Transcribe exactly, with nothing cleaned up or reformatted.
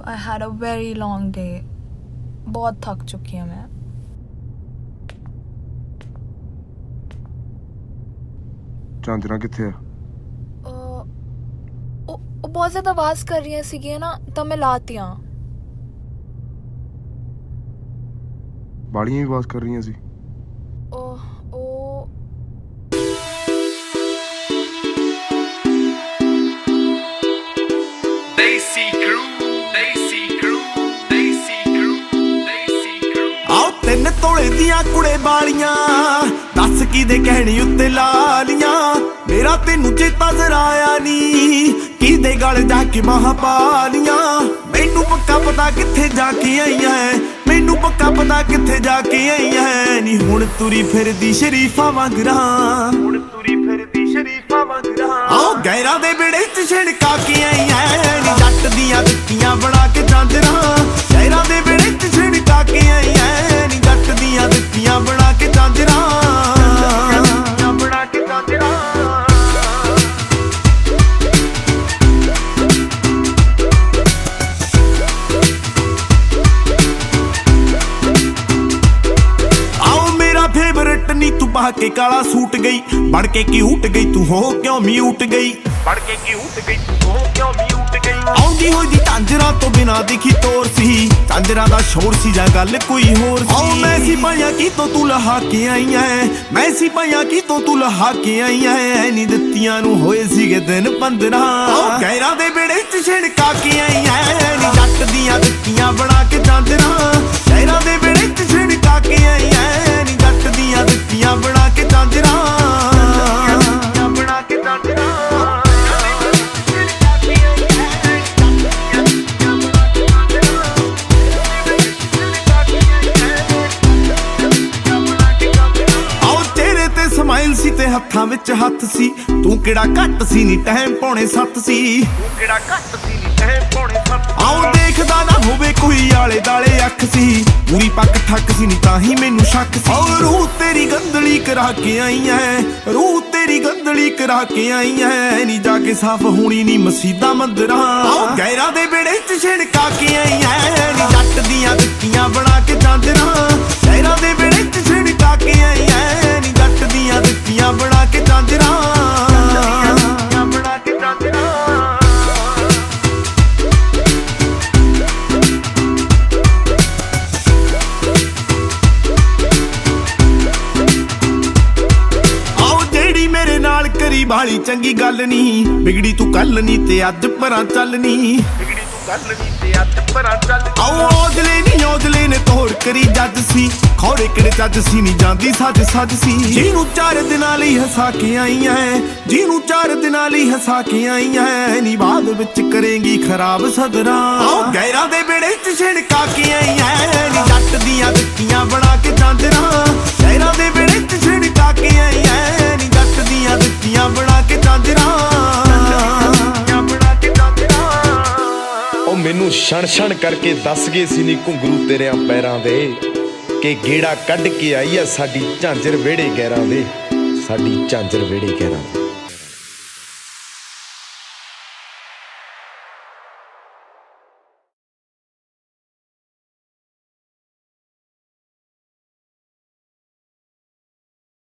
I had a very long day. बहुत थक चुकी हूँ मैं. ਚਾਂਦਰਾ ਕਿੱਥੇ ਆ? ਉਹ ਉਹ ਬਹੁਤ ਜ਼ਿਆਦਾ ਆਵਾਜ਼ ਕਰ ਰਹੀਆਂ ਸੀਗੀਆਂ ਨਾ ਤਾਂ ਮੈਂ ਲਾਤੀਆਂ. ਬਾਲੀਆਂ ਵੀ ਆਵਾਜ਼ ਕਰ ਰਹੀਆਂ ਸੀ. ਉਹ ਉਹ Desi Crew, Desi Crew, Desi Crew, Desi Crew. ਆਓ ਤਿੰਨ ਤੋਲੇ ਦੀਆਂ ਕੁੜੇ ਬਾਲੀਆਂ ਦੱਸ ਕਿਦੇ ਕਹਿਣੀ ਉੱਤੇ ਲਾਲੀਆਂ ਮੇਰਾ ਤੈਨੂੰ ਚੇਤਾ ਜ਼ਰਾ ਆਇਆ ਨੀ ਕਿਦੇ ਗਲ ਜਾ ਕੇ ਮਹਾਂ ਪਾਲੀਆਂ ਮੈਨੂੰ ਪੱਕਾ ਪਤਾ ਕਿੱਥੇ ਜਾ ਕੇ ਆਈਆਂ ਮੈਨੂੰ ਪੱਕਾ ਪਤਾ ਕਿੱਥੇ ਜਾ ਕੇ ਆਈਆਂ ਨੀ ਹੁਣ ਤੁਰੀ ਫਿਰਦੀ ਸ਼ਰੀਫਾਂ ਵਾਂਗਰਾਂ ਹੁਣ ਤੁਰੀ ਫਿਰਦੀ ਸ਼ਰੀਫਾਂ ਵਾਂਗਰਾਂ ਆਓ ਗੈਰਾਂ ਦੇ ਵਿੜੇ ਚ ਛਿੜਕਾ ਕੇ ਆਈਆਂ ਨੀ ਜੱਟ ਦੀਆਂ ਦਿੱਤੀਆਂ ਬਣਾ ਕੇ ਜਾਂਦਰਾਂ ਗੈਰਾਂ ਦੇ ਵਿੜੇ ਚ ਛਿੜਕਾ ਕੇ ਆਈਆਂ ਨੀ ਜੱਟ ਦੀਆਂ ਦਿੱਤੀਆਂ ਬਣਾ ਕੇ ਜਾਂਦਰਾਂ ਬਣਾ ਕੇ ਜਾਂਦਰਾਂ ਫੇਵਰਟ ਨੀ ਤੂੰ ਪਾ ਕੇ ਕਾਲਾ ਸੂਟ ਗਈ ਬੜ ਕੇ ਕਿਊਟ ਗਈ ਤੂੰ ਹੋ ਕਿਉਂ ਮਿਊਟ ਗਈ ਬੜ ਕੇ ਕਿਊਟ ਗਈ ਤੂੰ ਹੋ ਕਿਉਂ ਮਿਊਟ ਗਈ ਆਉਂਦੀ ਹੋਈ ਦੀ ਝਾਂਜਰਾਂ ਤੋਂ ਬਿਨਾ ਦਿਖੀ ਤੋਰ ਸੀ ਝਾਂਜਰਾਂ ਦਾ ਸ਼ੋਰ ਸੀ ਜਾਂ ਗੱਲ ਕੋਈ ਹੋਰ ਸੀ ਓ ਮੈਂ ਸੀ ਪਾਇਆ ਕੀ ਤੋਂ ਤੂੰ ਲਹਾ ਕੇ ਆਈਆਂ ਮੈਂ ਸੀ ਪਾਇਆ ਕੀ ਤੋਂ ਤੂੰ ਲਹਾ ਕੇ ਆਈਆਂ ਨੀ ਦਿੱਤੀਆਂ ਨੂੰ ਹੋਏ ਸੀਗੇ ਦਿਨ ਪੰਦਰਾਂ ਓ ਗੈਰਾਂ ਦੇ ਵਿੜੇ ਚ ਛਿੜਕਾ ਕੇ ਆਈਆਂ ਨੀ ਜੱਟ ਦੀਆਂ ਦਿੱਤੀਆਂ ਬਣਾ ਕੇ ਝਾਂਜਰਾਂ ਗੈਰਾਂ ਦੇ ਵਿੜੇ ਚ ਛਿੜਕਾ ਕੇ ਆਈਆਂ ਨੀ ਜੱਟ ਦੀਆਂ ਦਿੱਤੀਆਂ ਬਣਾ ਕੇ ਝਾਂਜਰਾਂ ਬਣਾ ਕੇ ਝਾਂਜਰਾਂ ਸਮਾਈਲ ਸੀ ਤੇ ਹੱਥਾਂ ਵਿੱਚ ਹੱਥ ਸੀ ਤੂੰ ਕਿਹੜਾ ਘੱਟ ਸੀ ਨੀ ਟਾਈਮ ਪੌਣੇ ਸੱਤ ਸੀ ਤੂੰ ਕਿਹੜਾ ਘੱਟ ਸੀ ਨੀ ਟਾਈਮ ਪੌਣੇ ਸੱਤ ਆਉ ਦੇਖਦਾ ਨਾ ਹੋਵੇ ਕੋਈ ਆਲੇ ਦਾਲੇ ਅੱਖ ਸੀ ਪੂਰੀ ਪੱਕ ਠੱਕ ਸੀ ਨੀ ਤਾਂ ਹੀ ਮੈਨੂੰ ਸ਼ੱਕ ਸੀ ਓ ਰੂਹ ਤੇਰੀ ਗੰਦਲੀ ਕਰਾ ਕੇ ਆਈਆਂ ਰੂਹ ਤੇਰੀ ਗੰਦਲੀ ਕਰਾ ਕੇ ਆਈਆਂ ਨੀ ਜਾ ਕੇ ਸਾਫ਼ ਹੋਣੀ ਨੀ ਮਸੀਤਾਂ ਮੰਦਰਾਂ ਓ ਗੈਰਾਂ ਦੇ ਵਿੜੇ ਚ ਛਿੜਕਾ ਕੇ ਆਈਆਂ ਨੀ ਜੱਟ ਦੀਆਂ ਦਿੱਤੀਆਂ ਬਣਾ ਕੇ ਜਾਂਦਰਾਂ ਗੈਰਾਂ ਦੇ ਵਿੜੇ ਚ ਛਿੜਕਾ ਕੇ ਆਈਆਂ ਨੀ ਜੱਟ ਦੀਆਂ ਦਿੱਤੀਆਂ ਬਣਾ ਕੇ ਝਾਂਜਰਾਂ ਬਣਾ ਕੇ ਝਾਂਜਰਾਂ ਆਓ ਜਿਹੜੀ ਮੇਰੇ ਨਾਲ ਕਰੀ ਬਾਲੀ ਚੰਗੀ ਗੱਲ ਨੀ ਵਿਗੜੀ ਤੂੰ ਕੱਲ ਨੀ ਤੇ ਅੱਜ ਪਰਾਂ ਚੱਲ ਨੀ ਵਿਗੜੀ ਤੂੰ ਕੱਲ ਨੀ ਤੇ ਅੱਜ ਪਰਾਂ ਚੱਲ ਆਓ ਔਜਲੇ ਨੀ ਔਜਲੇ ਨੇ ਤੋੜ ਕਰੀ ਜੱਜ ਸੀ ਖੌਰੇ ਕਿਹੜੇ ਚੱਜ ਸੀ ਨੀ ਜਾਂਦੀ ਸੱਜ ਸੱਜ ਸੀ ਜਿਹਨੂੰ ਚਾਰ ਦਿਨਾਂ ਲਈ ਹਸਾ ਕੇ ਆਈਆਂ ਜਿਹਨੂੰ ਚਾਰ ਦਿਨਾਂ ਲਈ ਹਸਾ ਕੇ ਆਈਆਂ ਨੀ ਬਾਅਦ ਵਿੱਚ ਕਰੇਂਗੀ ਖਰਾਬ ਸਦਰਾਂ ਆਓ ਗੈਰਾਂ ਦੇ ਵਿੜੇ ਚ ਛਿੜਕਾ ਕੇ ਆਈਆਂ ਨੀ ਜੱਟ ਦੀਆਂ ਦਿੱਤੀਆਂ ਬਣਾ ਕੇ ਝਾਂਜਰਾਂ ਗੈਰਾਂ ਦੇ ਵਿੜੇ ਚ ਛਿੜਕਾ ਕੇ ਆਈਆਂ ਨੀ ਜੱਟ ਦੀਆਂ ਦਿੱਤੀਆਂ ਬਣਾ ਕੇ ਝਾਂਜਰਾਂ ਬਣਾ ਕੇ ਝਾਂਜਰਾਂ ਉਹ ਮੈਨੂੰ ਛਣ ਛਣ ਕਰਕੇ ਦੱਸ ਗਏ ਸੀ ਨੀ ਘੁੰਗਰੂ ਤੇਰਿਆਂ ਪੈਰਾਂ ਦੇ ਕਿ ਗੇੜਾ ਕੱਢ ਕੇ ਆਈ ਆ ਸਾਡੀ ਝਾਂਜਰ ਵਿਹੜੇ ਗੈਰਾਂ ਦੇ ਸਾਡੀ ਝਾਂਜਰ ਵਿਹੜੇ ਗੈਰਾਂ ਦੇ।